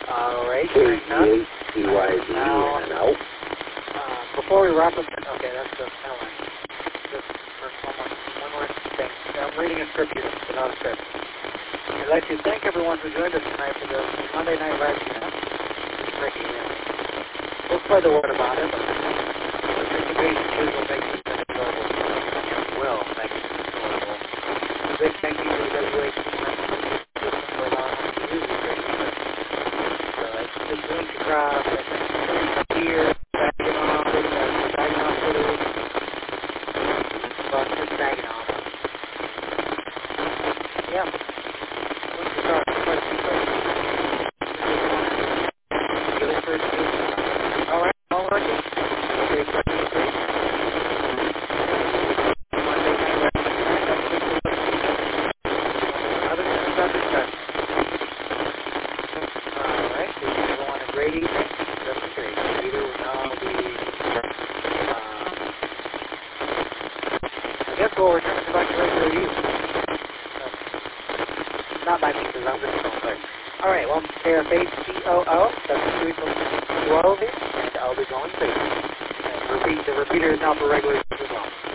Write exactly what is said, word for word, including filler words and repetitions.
Alright, K right T now. H C Y Z Now, in and out. uh, before we wrap up, okay, that's the Ellen. Just for one more, one more thing. I'm reading a script here, it's not a script. I'd like to thank everyone who joined us tonight for the Monday night live chat. It's Ricky, yeah. We'll spread the word about it, but the participation here will make it enjoyable. It will make it enjoyable. A big thank you to the W H C members for allowing us to use this radio. So it's just link across, I think, here, bagging off, bagging off to the, but just bagging off. Yeah. Once you start, start, start. Give it first, all right, all right. Okay, question three. Monday night, other than stuff is done. All right, we can go on a great evening. Number three. Peter will now be, uh, I guess we'll return to back to regular use. Not by me, because I'm just going to play. All right, well, K F H C O O, that's three from twelve, and I'll be going through. And repeat, the repeater is now for regular use as well.